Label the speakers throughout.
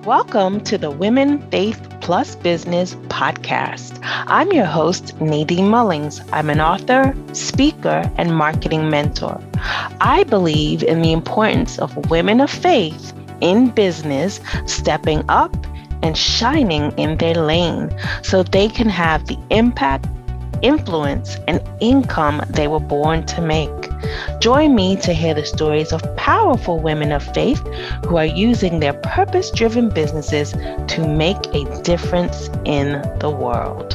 Speaker 1: Welcome to the Women Faith Plus Business podcast. I'm your host, Nadine Mullings. I'm an author, speaker, and marketing mentor. I believe in the importance of women of faith in business stepping up and shining in their lane so they can have the impact, influence, and income they were born to make. Join me to hear the stories of powerful women of faith who are using their purpose-driven businesses to make a difference in the world.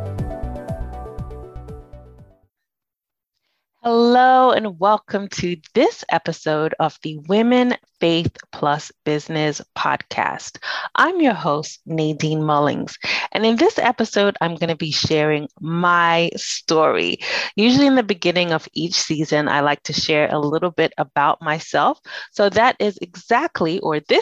Speaker 1: Hello and welcome to this episode of the Women Faith Plus Business podcast. I'm your host, Nadine Mullings. And in this episode, I'm going to be sharing my story. Usually in the beginning of each season, I like to share a little bit about myself. So this is exactly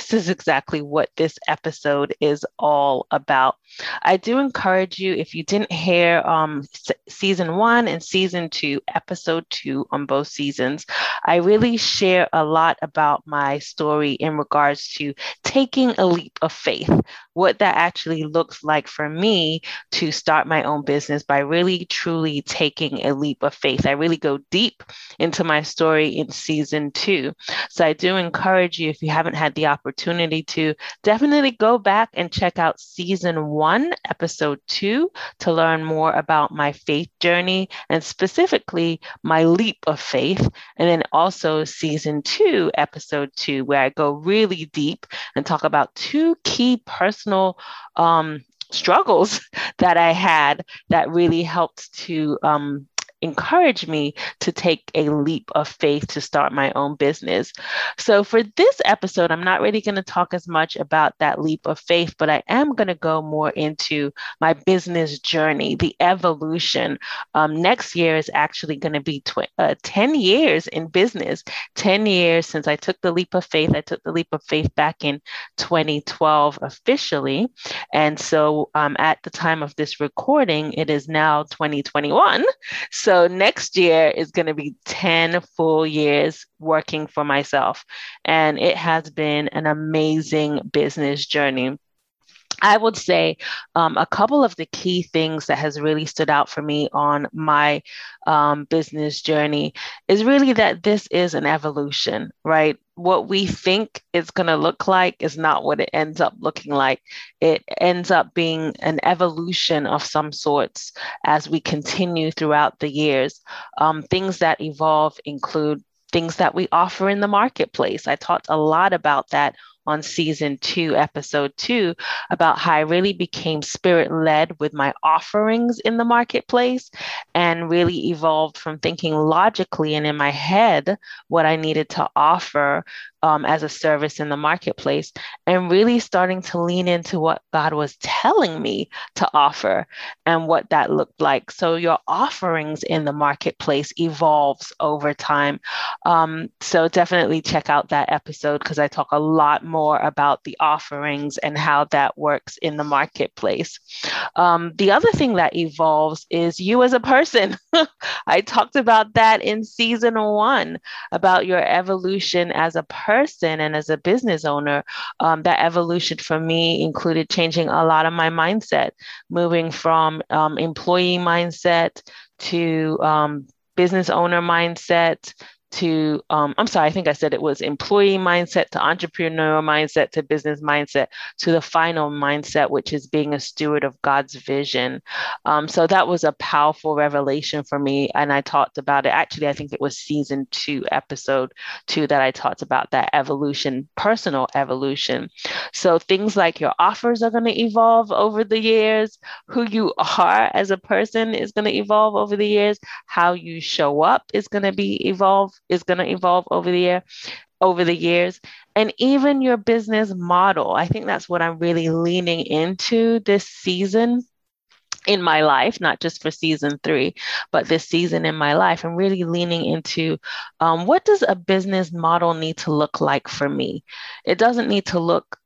Speaker 1: what this episode is all about. I do encourage you, if you didn't hear season 1 and season 2, episode 2 on both seasons, I really share a lot about my story in regards to taking a leap of faith, what that actually looks like for me to start my own business by really truly taking a leap of faith. I really go deep into my story in season 2. So I do encourage you, if you haven't had the opportunity to, definitely go back and check out season 1, episode 2, to learn more about my faith journey and specifically my leap of faith. And then also season 2, episode 2, where I go really deep and talk about 2 key personal struggles that I had that really helped to encourage me to take a leap of faith to start my own business. So for this episode, I'm not really going to talk as much about that leap of faith, but I am going to go more into my business journey, the evolution. Next year is actually going to be 10 years in business, 10 years since I took the leap of faith. I took the leap of faith back in 2012 officially. And so at the time of this recording, it is now 2021. So next year is going to be 10 full years working for myself. And it has been an amazing business journey. I would say a couple of the key things that has really stood out for me on my business journey is really that this is an evolution, right? What we think it's going to look like is not what it ends up looking like. It ends up being an evolution of some sorts as we continue throughout the years. Things that evolve include things that we offer in the marketplace. I talked a lot about that on season 2, episode 2, about how I really became spirit-led with my offerings in the marketplace and really evolved from thinking logically and in my head what I needed to offer as a service in the marketplace, and really starting to lean into what God was telling me to offer and what that looked like. So your offerings in the marketplace evolves over time. So definitely check out that episode because I talk a lot more about the offerings and how that works in the marketplace. The other thing that evolves is you as a person. I talked about that in season 1, about your evolution as a person and as a business owner. That evolution for me included changing a lot of my mindset, moving from employee mindset to business owner mindset to, I think I said it was employee mindset to entrepreneurial mindset to business mindset to the final mindset, which is being a steward of God's vision. So that was a powerful revelation for me. And I talked about it. Actually, I think it was season 2, episode 2, that I talked about that evolution, personal evolution. So things like your offers are going to evolve over the years. Who you are as a person is going to evolve over the years. How you show up is going to evolve over the years, and even your business model. I think that's what I'm really leaning into this season in my life, not just for season 3, but this season in my life. I'm really leaning into what does a business model need to look like for me? It doesn't need to look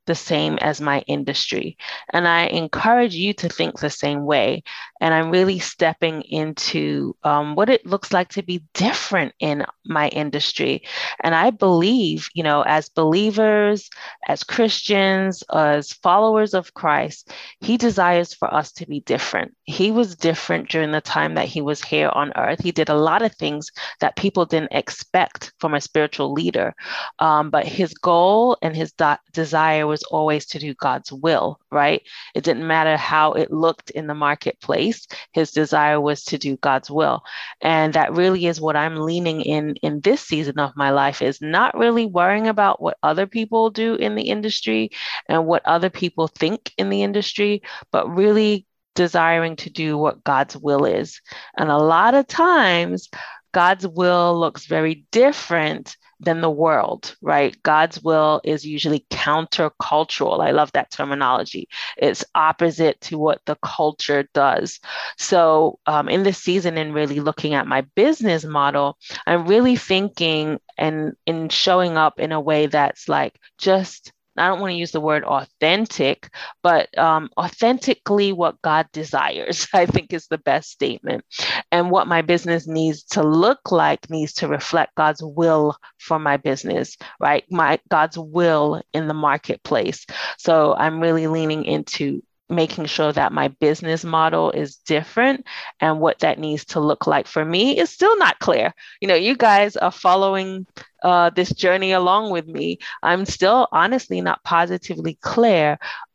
Speaker 1: the same as my industry. And I encourage you to think the same way. And I'm really stepping into what it looks like to be different in my industry. And I believe, as believers, as Christians, as followers of Christ, he desires for us to be different. He was different during the time that he was here on earth. He did a lot of things that people didn't expect from a spiritual leader. But his goal and his desire was always to do God's will, right? It didn't matter how it looked in the marketplace. His desire was to do God's will. And that really is what I'm leaning in this season of my life, is not really worrying about what other people do in the industry and what other people think in the industry, but really desiring to do what God's will is. And a lot of times, God's will looks very different than the world, right? God's will is usually countercultural. I love that terminology. It's opposite to what the culture does. So in this season, and really looking at my business model, I'm really thinking and in showing up in a way that's like just, I don't want to use the word authentic, but authentically what God desires, I think is the best statement. And what my business needs to look like needs to reflect God's will for my business, right? God's will in the marketplace. So I'm really leaning into making sure that my business model is different, and what that needs to look like for me is still not clear. You guys are following this journey along with me. I'm still honestly not positively clear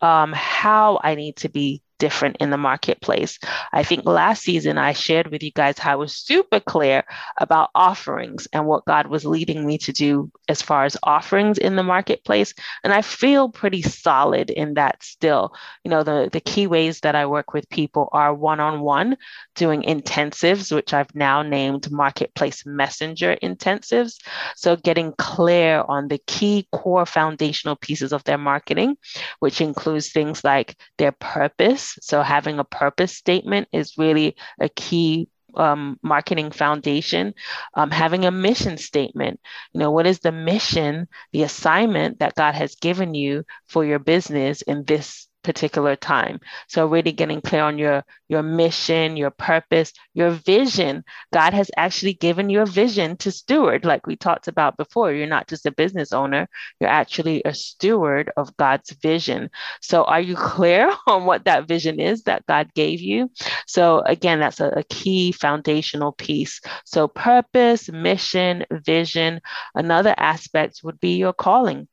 Speaker 1: how I need to be different in the marketplace. I think last season I shared with you guys how I was super clear about offerings and what God was leading me to do as far as offerings in the marketplace. And I feel pretty solid in that still. The key ways that I work with people are one-on-one, doing intensives, which I've now named Marketplace Messenger intensives. So getting clear on the key core foundational pieces of their marketing, which includes things like their purpose. So having a purpose statement is really a key marketing foundation. Having a mission statement. What is the mission, the assignment that God has given you for your business in this particular time? So really getting clear on your mission, your purpose, your vision. God has actually given you a vision to steward, like we talked about before. You're not just a business owner, you're actually a steward of God's vision. So are you clear on what that vision is that God gave you? So again, that's a key foundational piece. So purpose, mission, vision. Another aspect would be your calling.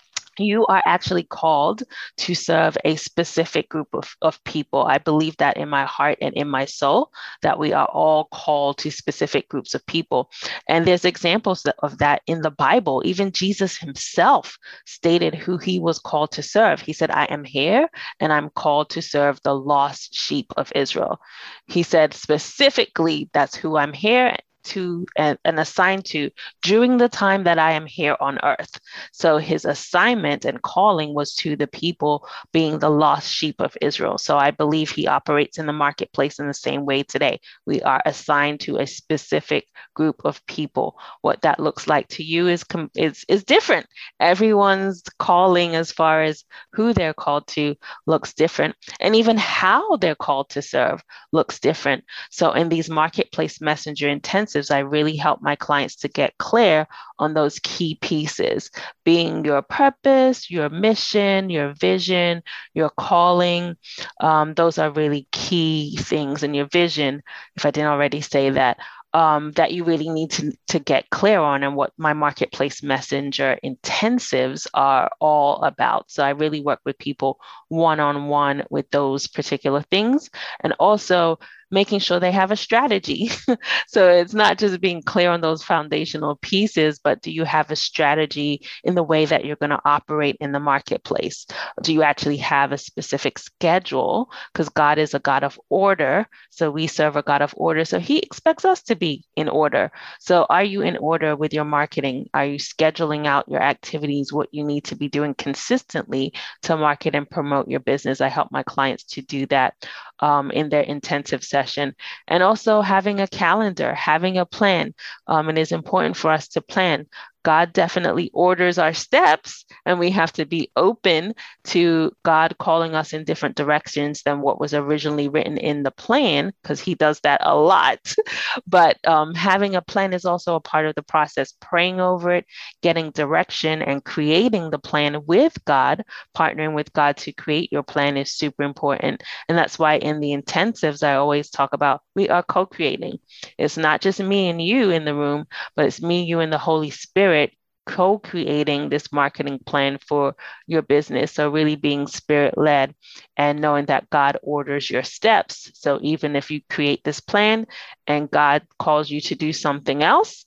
Speaker 1: You are actually called to serve a specific group of people. I believe that in my heart and in my soul, that we are all called to specific groups of people. And there's examples of that in the Bible. Even Jesus himself stated who he was called to serve. He said, I am here and I'm called to serve the lost sheep of Israel. He said specifically, that's who I'm here to and assigned to during the time that I am here on earth. So his assignment and calling was to the people being the lost sheep of Israel. So I believe he operates in the marketplace in the same way today. We are assigned to a specific group of people. What that looks like to you is different. Everyone's calling as far as who they're called to looks different. And even how they're called to serve looks different. So in these marketplace messenger intensives, I really help my clients to get clear on those key pieces, being your purpose, your mission, your vision, your calling. Those are really key things in your vision, if I didn't already say that. That you really need to get clear on, and what my marketplace messenger intensives are all about. So I really work with people one-on-one with those particular things, and also making sure they have a strategy. So it's not just being clear on those foundational pieces, but do you have a strategy in the way that you're going to operate in the marketplace? Do you actually have a specific schedule? Because God is a God of order. So we serve a God of order. So he expects us to be in order. So are you in order with your marketing? Are you scheduling out your activities, what you need to be doing consistently to market and promote your business? I help my clients to do that in their intensive session. And also having a calendar, having a plan. It is important for us to plan. God definitely orders our steps, and we have to be open to God calling us in different directions than what was originally written in the plan, because He does that a lot. But having a plan is also a part of the process, praying over it, getting direction, and creating the plan with God, partnering with God to create your plan is super important. And that's why in the intensives, I always talk about we are co creating. It's not just me and you in the room, but it's me, you, and the Holy Spirit co-creating this marketing plan for your business. So really being spirit led and knowing that God orders your steps. So even if you create this plan and God calls you to do something else,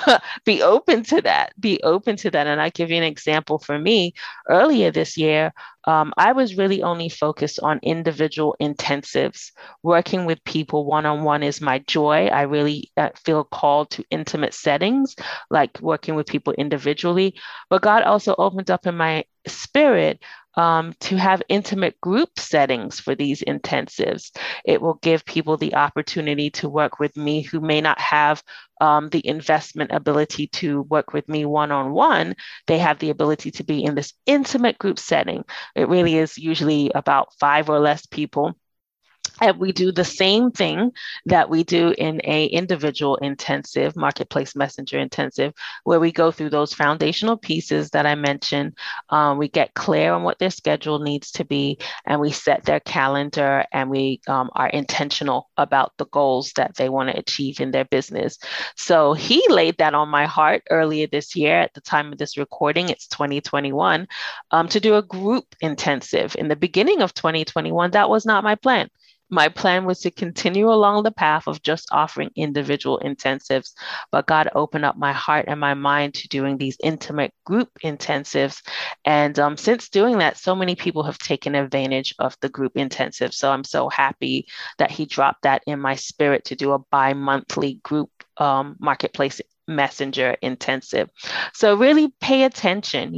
Speaker 1: be open to that. Be open to that. And I give you an example for me. Earlier this year, I was really only focused on individual intensives. Working with people one-on-one is my joy. I really feel called to intimate settings, like working with people individually. But God also opened up in my spirit to have intimate group settings for these intensives. It will give people the opportunity to work with me who may not have the investment ability to work with me one-on-one. They have the ability to be in this intimate group setting. It really is usually about 5 or less people. And we do the same thing that we do in a individual intensive, marketplace messenger intensive, where we go through those foundational pieces that I mentioned. We get clear on what their schedule needs to be, and we set their calendar, and we are intentional about the goals that they want to achieve in their business. So he laid that on my heart earlier this year. At the time of this recording, it's 2021, to do a group intensive. In the beginning of 2021, that was not my plan. My plan was to continue along the path of just offering individual intensives, but God opened up my heart and my mind to doing these intimate group intensives. And since doing that, so many people have taken advantage of the group intensive. So I'm so happy that He dropped that in my spirit to do a bi-monthly group marketplace messenger intensive. So really pay attention,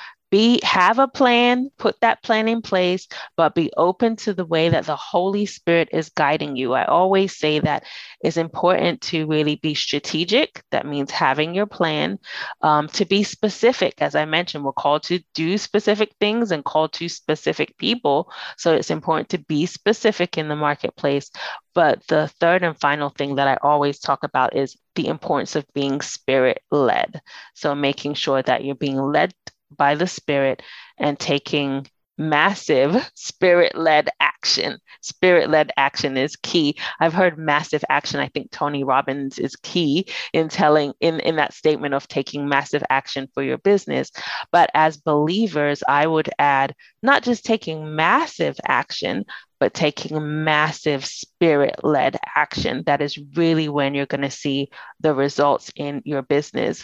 Speaker 1: have a plan, put that plan in place, but be open to the way that the Holy Spirit is guiding you. I always say that it's important to really be strategic. That means having your plan, to be specific. As I mentioned, we're called to do specific things and called to specific people. So it's important to be specific in the marketplace. But the third and final thing that I always talk about is the importance of being spirit led. So making sure that you're being led by the Spirit and taking massive spirit-led action. Spirit-led action is key. I've heard massive action. I think Tony Robbins is key in telling in that statement of taking massive action for your business. But as believers, I would add not just taking massive action, but taking massive spirit-led action. That is really when you're going to see the results in your business.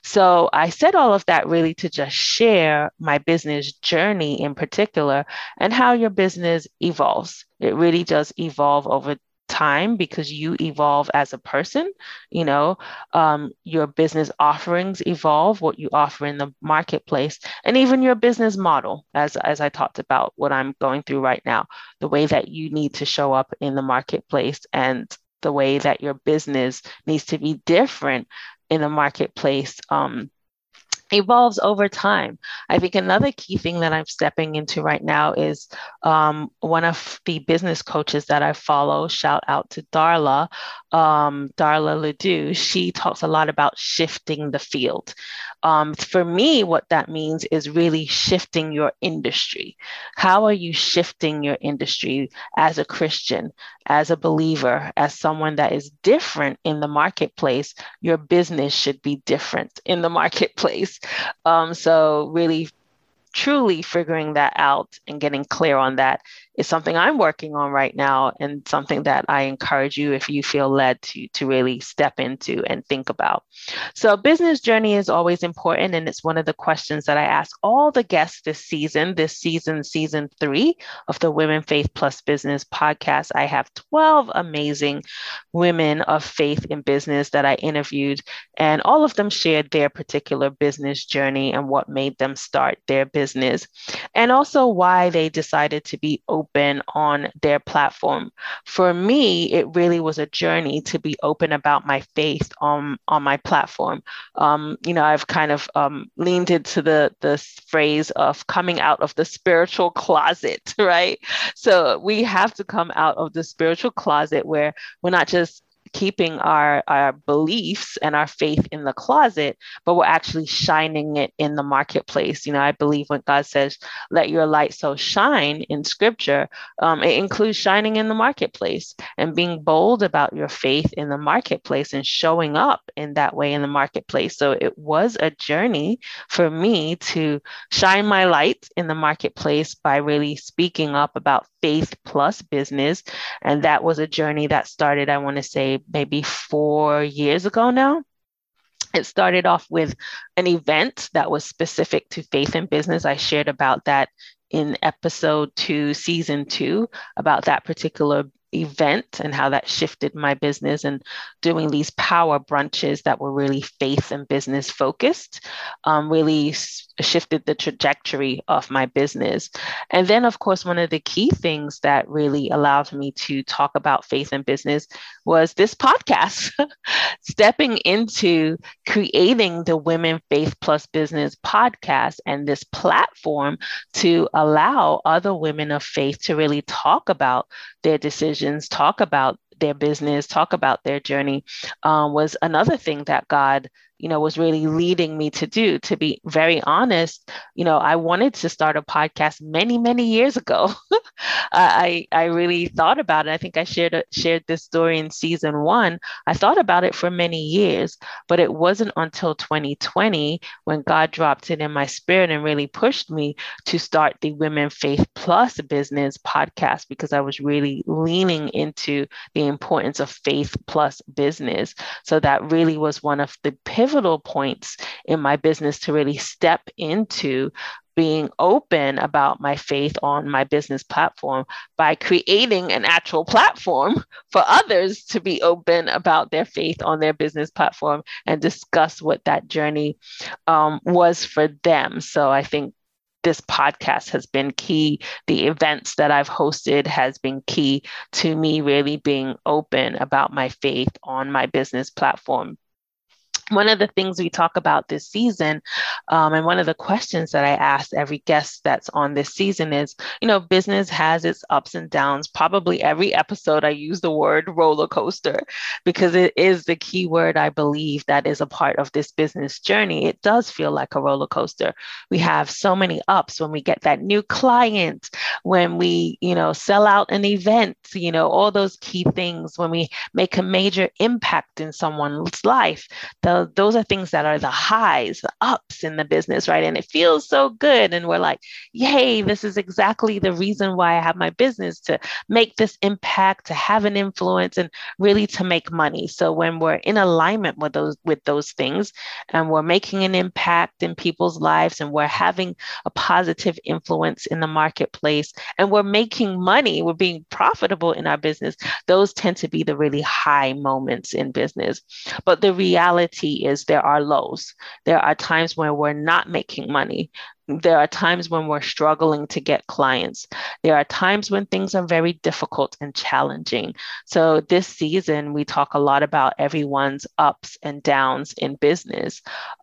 Speaker 1: So I said all of that really to just share my business journey in particular and how your business evolves. It really does evolve over time because you evolve as a person. Your business offerings evolve, what you offer in the marketplace, and even your business model, as I talked about what I'm going through right now, the way that you need to show up in the marketplace and the way that your business needs to be different in the marketplace evolves over time. I think another key thing that I'm stepping into right now is one of the business coaches that I follow. Shout out to Darla Ledoux. She talks a lot about shifting the field. For me, what that means is really shifting your industry. How are you shifting your industry as a Christian, as a believer, as someone that is different in the marketplace? Your business should be different in the marketplace. So really truly figuring that out and getting clear on that is something I'm working on right now, and something that I encourage you, if you feel led, to really step into and think about. So business journey is always important, and it's one of the questions that I ask all the guests this season, season 3 of the Women Faith Plus Business podcast. I have 12 amazing women of faith in business that I interviewed, and all of them shared their particular business journey and what made them start their business. and also why they decided to be open on their platform. For me, it really was a journey to be open about my faith on my platform. I've kind of leaned into the phrase of coming out of the spiritual closet, right? So we have to come out of the spiritual closet where we're not just keeping our beliefs and our faith in the closet, but we're actually shining it in the marketplace. I believe when God says, let your light so shine in scripture, it includes shining in the marketplace and being bold about your faith in the marketplace and showing up in that way in the marketplace. So it was a journey for me to shine my light in the marketplace by really speaking up about faith plus business. And that was a journey that started, I want to say, maybe 4 years ago now. It started off with an event that was specific to faith and business. I shared about that in episode 2, season 2, about that particular event and how that shifted my business, and doing these power brunches that were really faith and business focused, really shifted the trajectory of my business. And then, of course, one of the key things that really allowed me to talk about faith and business was this podcast. Stepping into creating the Women Faith Plus Business podcast and this platform to allow other women of faith to really talk about their decisions, talk about their business, talk about their journey, was another thing that God, was really leading me to do. To be very honest, I wanted to start a podcast many, many years ago. I really thought about it. I think I shared this story in season 1. I thought about it for many years, but it wasn't until 2020 when God dropped it in my spirit and really pushed me to start the Women Faith Plus Business podcast, because I was really leaning into the importance of faith plus business. So that really was one of the pivotal points in my business to really step into being open about my faith on my business platform by creating an actual platform for others to be open about their faith on their business platform and discuss what that journey was for them. So I think this podcast has been key. The events that I've hosted has been key to me really being open about my faith on my business platform. One of the things we talk about this season, and one of the questions that I ask every guest that's on this season is, business has its ups and downs. Probably every episode I use the word roller coaster, because it is the key word, I believe, that is a part of this business journey. It does feel like a roller coaster. We have so many ups when we get that new client, when we, sell out an event, all those key things, when we make a major impact in someone's life. Those are things that are the highs, the ups in the business, right? And it feels so good. And we're like, yay, this is exactly the reason why I have my business, to make this impact, to have an influence, and really to make money. So when we're in alignment with those things, and we're making an impact in people's lives, and we're having a positive influence in the marketplace, and we're making money, we're being profitable in our business, those tend to be the really high moments in business. But the reality is there are lows. There are times when we're not making money. There are times when we're struggling to get clients. There are times when things are very difficult and challenging. So this season, we talk a lot about everyone's ups and downs in business.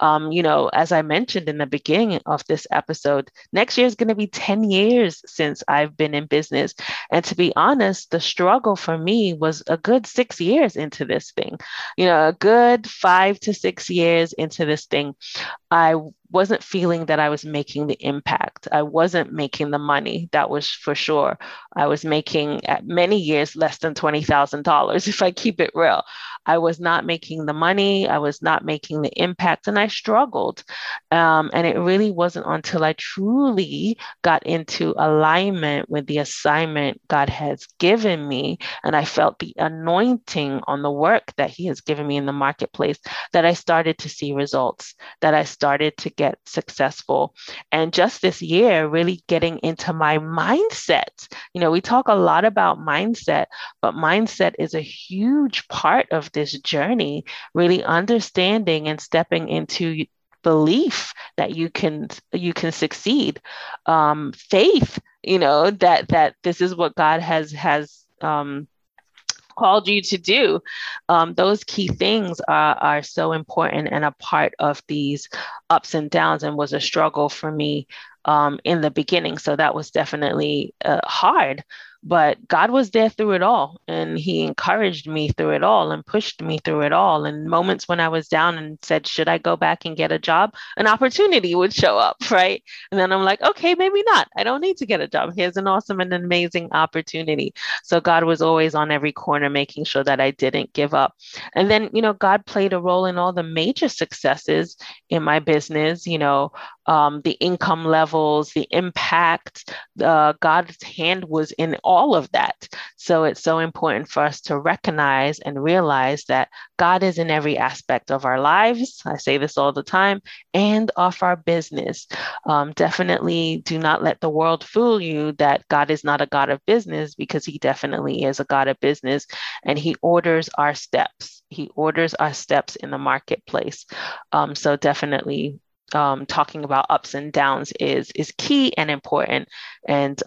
Speaker 1: As I mentioned in the beginning of this episode, next year is going to be 10 years since I've been in business. And to be honest, the struggle for me was a good 6 years into this thing. A good 5 to 6 years into this thing, I wasn't feeling that I was making the impact. I wasn't making the money, that was for sure. I was making at many years less than $20,000, if I keep it real. I was not making the money. I was not making the impact, and I struggled. And it really wasn't until I truly got into alignment with the assignment God has given me, and I felt the anointing on the work that He has given me in the marketplace, that I started to see results, that I started to get successful. And just this year, really getting into my mindset. We talk a lot about mindset, but mindset is a huge part of this journey, really understanding and stepping into belief that you can succeed, faith, that this is what God has called you to do. Those key things are so important and a part of these ups and downs, and was a struggle for me in the beginning. So that was definitely hard, but God was there through it all, and He encouraged me through it all and pushed me through it all. And moments when I was down and said, should I go back and get a job? An opportunity would show up, right? And then I'm like, okay, maybe not. I don't need to get a job. Here's an awesome and amazing opportunity. So God was always on every corner, making sure that I didn't give up. And then, God played a role in all the major successes in my business, the income levels, the impact. God's hand was in all of that. So it's so important for us to recognize and realize that God is in every aspect of our lives. I say this all the time, and of our business. Definitely do not let the world fool you that God is not a God of business, because He definitely is a God of business, and He orders our steps. He orders our steps in the marketplace. So definitely talking about ups and downs is key and important. And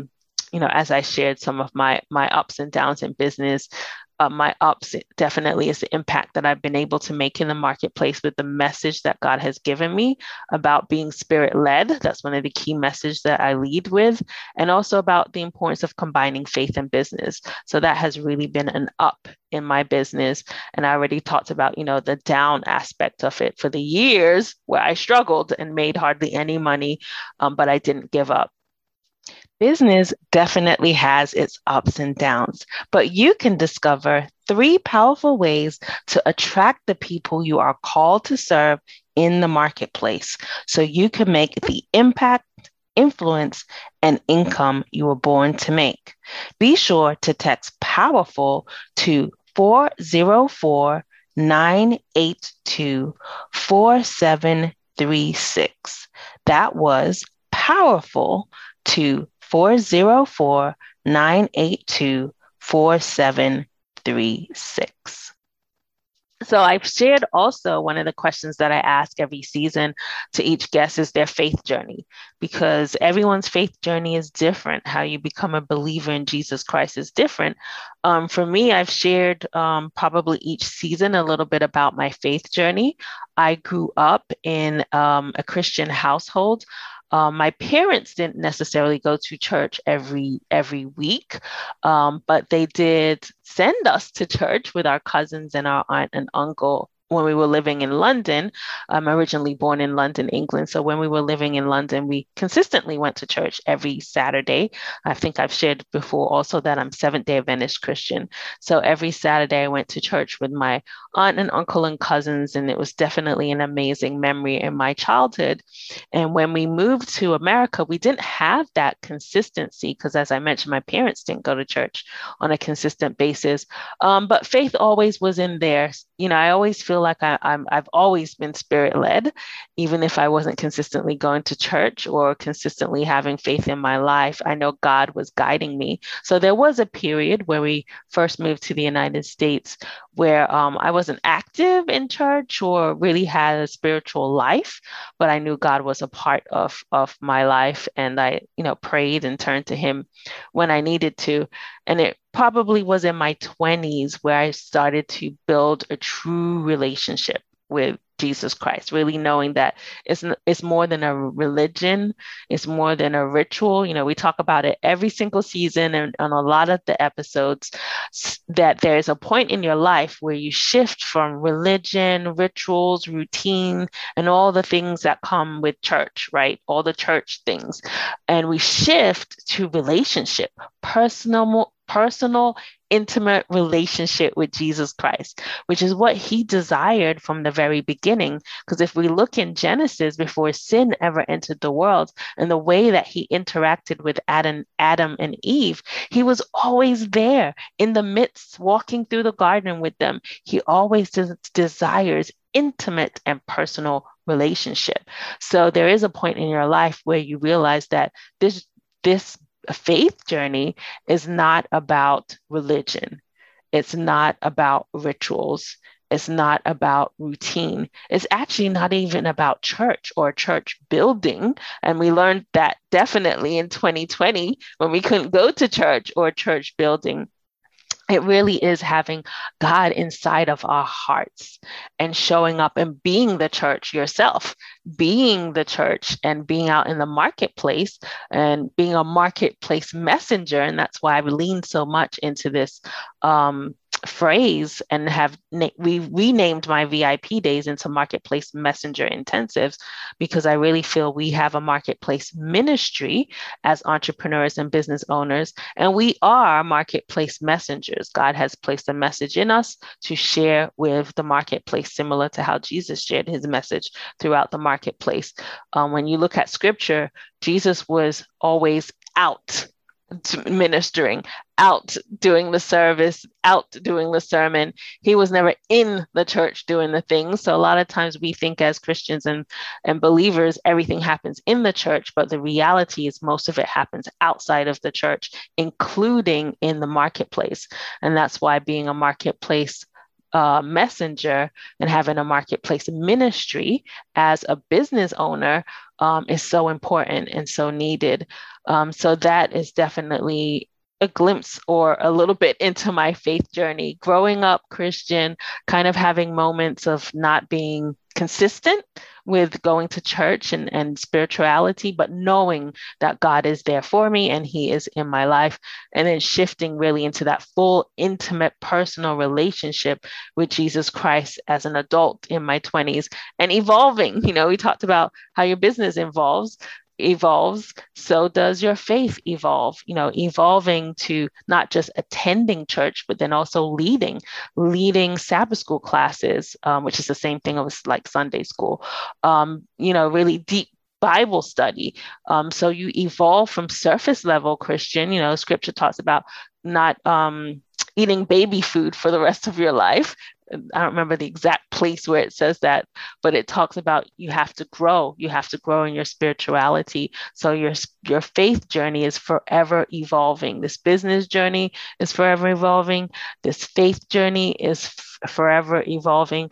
Speaker 1: as I shared some of my ups and downs in business, my ups definitely is the impact that I've been able to make in the marketplace with the message that God has given me about being spirit led. That's one of the key messages that I lead with, and also about the importance of combining faith and business. So that has really been an up in my business. And I already talked about, the down aspect of it for the years where I struggled and made hardly any money, but I didn't give up. Business definitely has its ups and downs, but you can discover 3 powerful ways to attract the people you are called to serve in the marketplace so you can make the impact, influence, and income you were born to make. Be sure to text POWERFUL to 404 982 4736. That was POWERFUL to 404 982 4736. So I've shared also one of the questions that I ask every season to each guest is their faith journey, because everyone's faith journey is different. How you become a believer in Jesus Christ is different. For me, I've shared probably each season a little bit about my faith journey. I grew up in a Christian household. My parents didn't necessarily go to church every week, but they did send us to church with our cousins and our aunt and uncle when we were living in London. I'm originally born in London, England. So when we were living in London, we consistently went to church every Saturday. I think I've shared before also that I'm Seventh-day Adventist Christian. So every Saturday I went to church with my aunt and uncle and cousins, and it was definitely an amazing memory in my childhood. And when we moved to America, we didn't have that consistency because, as I mentioned, my parents didn't go to church on a consistent basis. But faith always was in there. I always feel like I've always been spirit led, even if I wasn't consistently going to church or consistently having faith in my life. I know God was guiding me. So there was a period where we first moved to the United States where I wasn't active in church or really had a spiritual life, but I knew God was a part of my life, and I prayed and turned to Him when I needed to. And it probably was in my 20s where I started to build a true relationship with Jesus Christ, really knowing that it's more than a religion, it's more than a ritual. We talk about it every single season and on a lot of the episodes, that there's a point in your life where you shift from religion, rituals, routine, and all the things that come with church, right? All the church things. And we shift to relationship, personal, intimate relationship with Jesus Christ, which is what He desired from the very beginning. Because if we look in Genesis, before sin ever entered the world, and the way that He interacted with Adam and Eve, He was always there in the midst, walking through the garden with them. He always desires intimate and personal relationship. So there is a point in your life where you realize that this faith journey is not about religion. It's not about rituals. It's not about routine. It's actually not even about church or church building. And we learned that definitely in 2020 when we couldn't go to church or church building. It really is having God inside of our hearts and showing up and being the church yourself, being the church and being out in the marketplace and being a marketplace messenger. And that's why I've leaned so much into this phrase and we renamed my VIP days into Marketplace Messenger Intensives, because I really feel we have a marketplace ministry as entrepreneurs and business owners, and we are marketplace messengers. God has placed a message in us to share with the marketplace, similar to how Jesus shared his message throughout the marketplace. When you look at scripture, Jesus was always out ministering, out doing the service, out doing the sermon. He was never in the church doing the things. So a lot of times we think as Christians and believers, everything happens in the church, but the reality is most of it happens outside of the church, including in the marketplace. And that's why being a marketplace messenger and having a marketplace ministry as a business owner is so important and so needed. So that is definitely a glimpse or a little bit into my faith journey. Growing up Christian, kind of having moments of not being consistent with going to church and spirituality, but knowing that God is there for me and he is in my life. And then shifting really into that full, intimate, personal relationship with Jesus Christ as an adult in my 20s and evolving. We talked about how your business evolves, so does your faith evolve, evolving to not just attending church, but then also leading Sabbath school classes, which is the same thing as like Sunday school, really deep Bible study. So you evolve from surface level Christian, scripture talks about not eating baby food for the rest of your life. I don't remember the exact place where it says that, but it talks about you have to grow. You have to grow in your spirituality. So your faith journey is forever evolving. This business journey is forever evolving. This faith journey is forever evolving.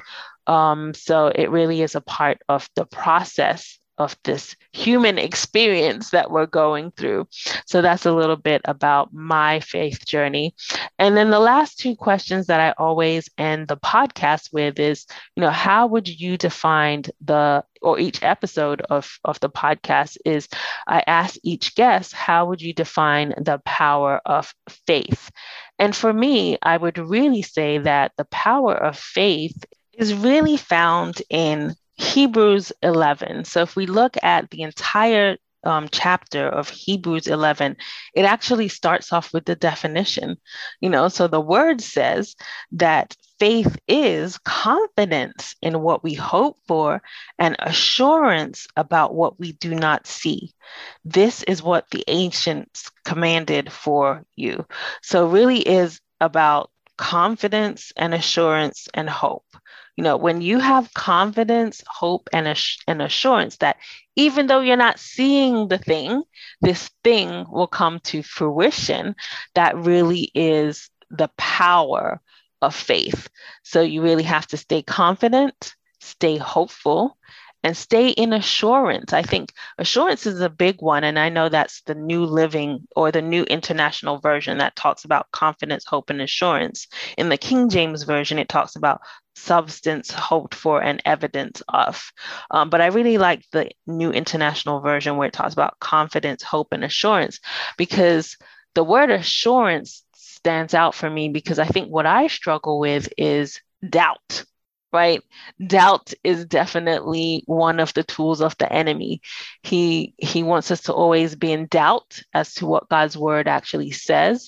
Speaker 1: So it really is a part of the process of this human experience that we're going through. So that's a little bit about my faith journey. And then the last two questions that I always end the podcast with is, how would you define each episode of the podcast is I ask each guest, how would you define the power of faith? And for me, I would really say that the power of faith is really found in Hebrews 11. So if we look at the entire chapter of Hebrews 11, it actually starts off with the definition. So the word says that faith is confidence in what we hope for and assurance about what we do not see. This is what the ancients commanded for you. So really is about confidence and assurance and hope. When you have confidence, hope, and assurance that even though you're not seeing the thing, this thing will come to fruition, that really is the power of faith. So you really have to stay confident, stay hopeful, and stay in assurance. I think assurance is a big one. And I know that's the New Living or the New International Version that talks about confidence, hope, and assurance. In the King James Version, it talks about substance hoped for and evidence of. But I really like the New International Version where it talks about confidence, hope, and assurance, because the word assurance stands out for me because I think what I struggle with is doubt. Right? Doubt is definitely one of the tools of the enemy. He wants us to always be in doubt as to what God's word actually says.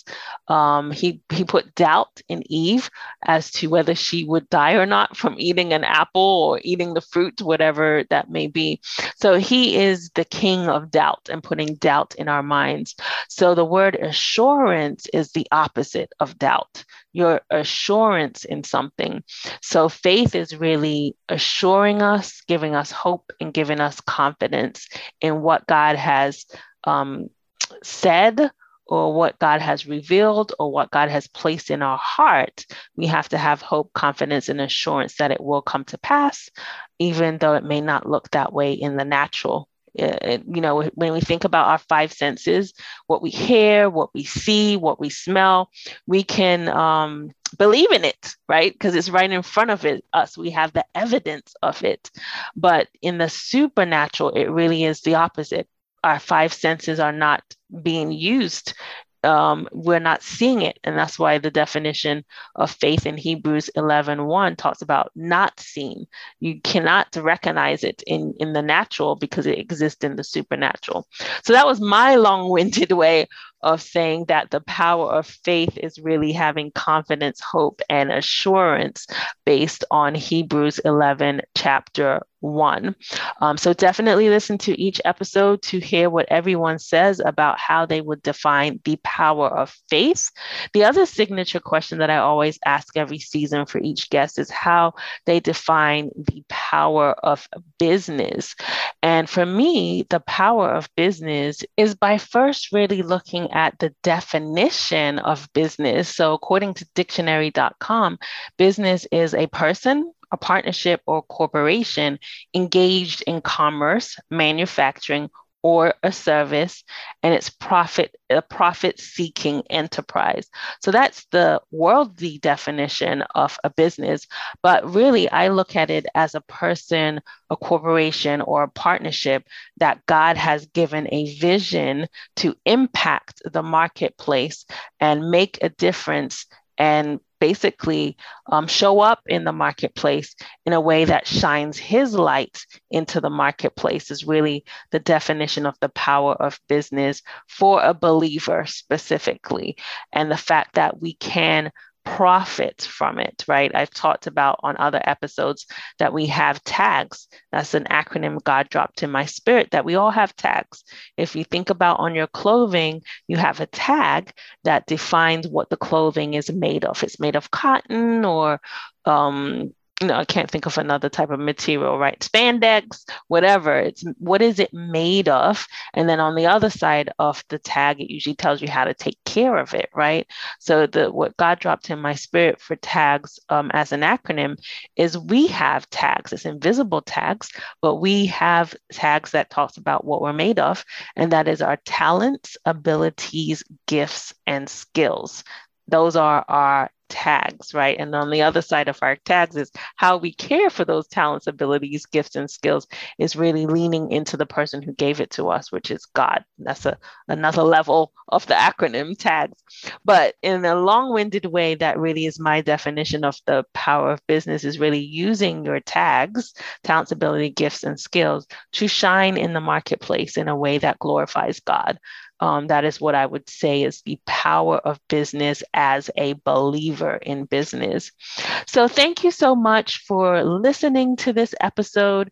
Speaker 1: He put doubt in Eve as to whether she would die or not from eating an apple or eating the fruit, whatever that may be. So he is the king of doubt and putting doubt in our minds. So the word assurance is the opposite of doubt. Your assurance in something. So faith is really assuring us, giving us hope, and giving us confidence in what God has said or what God has revealed or what God has placed in our heart, we have to have hope, confidence, and assurance that it will come to pass, even though it may not look that way in the natural. When we think about our five senses, what we hear, what we see, what we smell, we can believe in it, right? Because it's right in front of us. We have the evidence of it. But in the supernatural, it really is the opposite. Our five senses are not being used. We're not seeing it. And that's why the definition of faith in Hebrews 11:1 talks about not seen. You cannot recognize it in the natural because it exists in the supernatural. So that was my long-winded way of saying that the power of faith is really having confidence, hope, and assurance based on Hebrews 11, chapter 1. So definitely listen to each episode to hear what everyone says about how they would define the power of faith. The other signature question that I always ask every season for each guest is how they define the power of business. And for me, the power of business is by first really looking at the definition of business. So according to dictionary.com, business is a person, a partnership, or corporation engaged in commerce, manufacturing, or a service, and it's a profit-seeking enterprise. So that's the worldly definition of a business. But really, I look at it as a person, a corporation, or a partnership that God has given a vision to impact the marketplace and make a difference and basically show up in the marketplace in a way that shines his light into the marketplace is really the definition of the power of business for a believer specifically. And the fact that we can profit from it, right? I've talked about on other episodes that we have tags. That's an acronym God dropped in my spirit, that we all have tags. If you think about on your clothing, you have a tag that defines what the clothing is made of. It's made of cotton or I can't think of another type of material, right? Spandex, whatever. It's what is it made of? And then on the other side of the tag, it usually tells you how to take care of it, right? So what God dropped in my spirit for tags as an acronym is we have tags. It's invisible tags, but we have tags that talks about what we're made of, and that is our talents, abilities, gifts, and skills. Those are our tags, right? And on the other side of our tags is how we care for those talents, abilities, gifts, and skills is really leaning into the person who gave it to us, which is God. That's another level of the acronym tags. But in a long-winded way, that really is my definition of the power of business, is really using your tags, talents, ability, gifts, and skills to shine in the marketplace in a way that glorifies God. That is what I would say is the power of business as a believer in business. So thank you so much for listening to this episode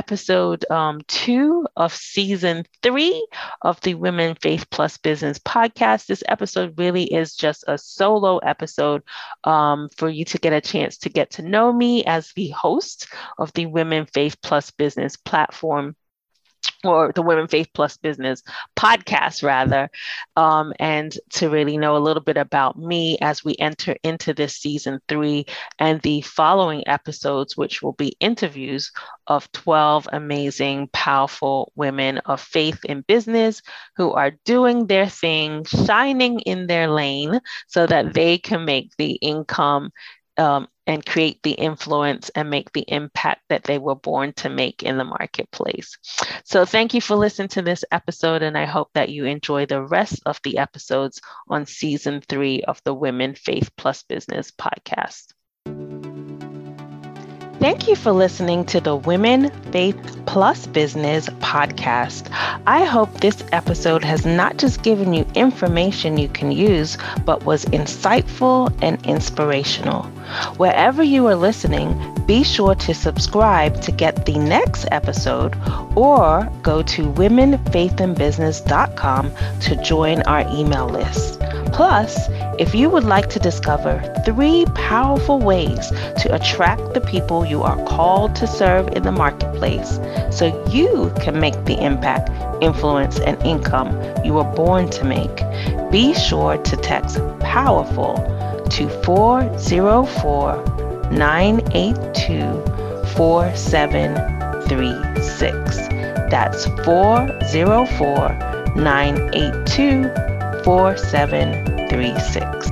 Speaker 1: 2 of season 3 of the Women Faith Plus Business podcast. This episode really is just a solo episode for you to get a chance to get to know me as the host of the Women Faith Plus Business platform, or the Women Faith Plus Business podcast, rather, and to really know a little bit about me as we enter into this season 3 and the following episodes, which will be interviews of 12 amazing, powerful women of faith in business who are doing their thing, shining in their lane so that they can make the income and create the influence and make the impact that they were born to make in the marketplace. So thank you for listening to this episode, and I hope that you enjoy the rest of the episodes on season 3 of the Women Faith Plus Business podcast. Thank you for listening to the Women Faith Plus Business podcast. I hope this episode has not just given you information you can use, but was insightful and inspirational. Wherever you are listening, be sure to subscribe to get the next episode, or go to womenfaithinbusiness.com to join our email list. Plus, if you would like to discover 3 powerful ways to attract the people you are called to serve in the marketplace so you can make the impact, influence, and income you were born to make, be sure to text POWERFUL to 404-982-4736. That's 404-982-4736.